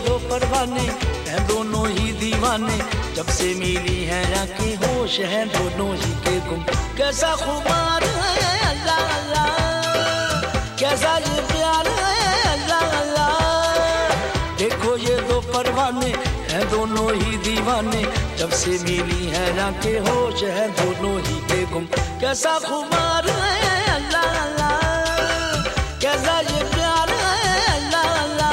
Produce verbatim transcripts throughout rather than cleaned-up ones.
दो परवाने हैं दोनों ही दीवाने, जब से मिली है आंखें होश है दोनों ही के गुम। कैसा खुमार है अल्लाह अल्लाह, कैसा ये प्यार है अल्लाह अल्लाह। देखो ये दो परवाने हैं दोनों ही दीवाने, जब से मिली है आंखें होश है दोनों ही के गुम। कैसा खुमार है अल्लाह अल्लाह, कैसा ये प्यार है अल्लाह अल्लाह।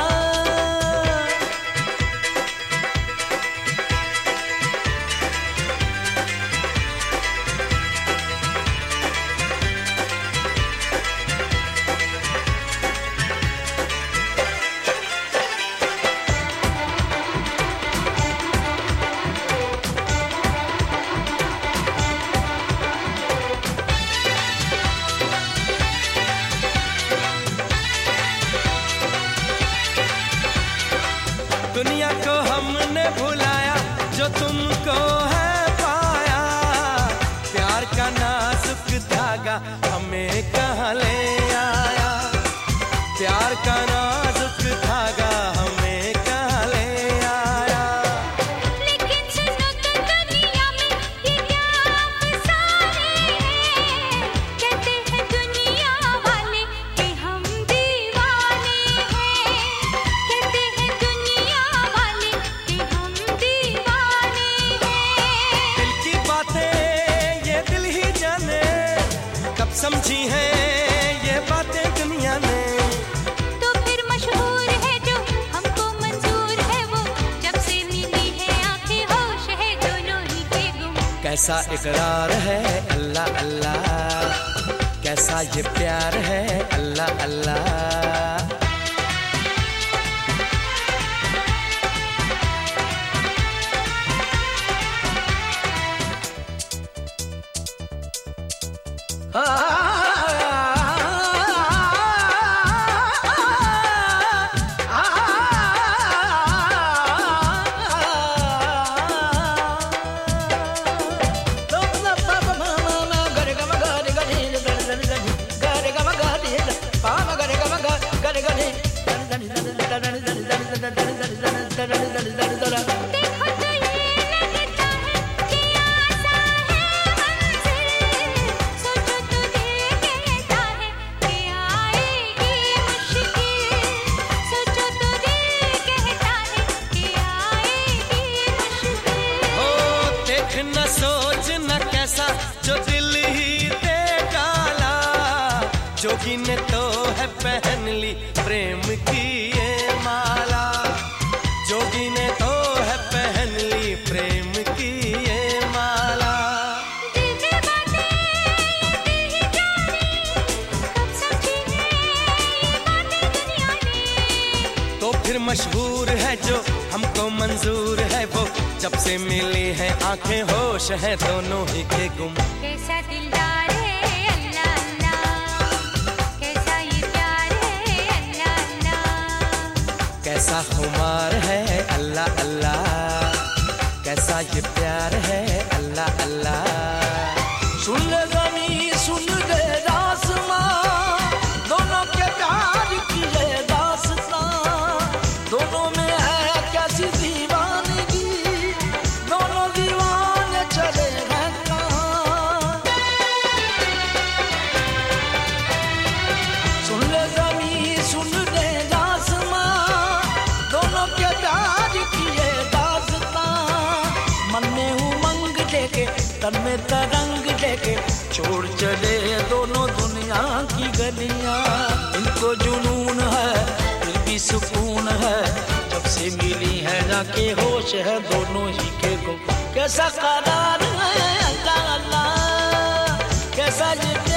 दुनिया को हमने भुलाया जो तुमको है पाया, प्यार का नाजुक धागा हमें कहाँ ले आया, प्यार का नाजुक धागा हमें कहाँ ले आया। लेकिन सुनो तो दुनिया में ये क्या अफसाने हैं, कहते हैं दुनिया वाले कि हम दीवाने हैं, कहते हैं दुनिया वाले कि हम दीवाने हैं। दिल की बातें ये दिल ही जाने, कब समझी है ये बातें दुनिया ने। तो फिर मशहूर है जो हमको मंजूर है वो, जब से मिली है आंखें होश है दोनों ही के गुम। कैसा इकरार है अल्लाह अल्लाह, कैसा ये प्यार है अल्लाह अल्लाह। देखो तो ये लगता है कि आसा है मंजिल, सोचो तो दिल कहता है कि आएगी मुश्किल, सोचो तो दिल कहता है कि आएगी मुश्किल। ओ देख न सोच न कैसा जो दिल ही दे डाला, जोगी ने तो है पहन ली प्रेम की ये माला, जोगी ने तो है पहन ली प्रेम की ये माला। दिल में बातें ये दिल ही जाने, कब समझी है ये बातें दुनिया ने। तो फिर मशहूर है जो हमको मंजूर है वो, जब से मिली है आंखें होश है दोनों ही के गुम। कैसा दिलदार है अल्लाह अल्लाह, कैसा ये प्यार है अल्लाह अल्लाह। कैसा खुमार है अल्लाह अल्लाह, कैसा ये प्यार है अल्लाह अल्लाह। सुन ले ज़मीं सुन ले आसमां, दोनों के प्यार की ये दास्तां, दोनों में है कैसी दीवानगी, दोनों दीवाने चले हैं कहाँ। सुन ले ज़मीं सुन ले आसमां, दोनों के प्यार की ये दास्तां, मन में उमंग लेके तन में तरंग लेके छोड़ चले दोनों दुनिया की गलियां। इनको जुनून है फिर भी सुकून है, जब से मिली है जाके होश है दोनों ही के गुम। कैसा करार है अल्लाह अल्लाह, कैसा ये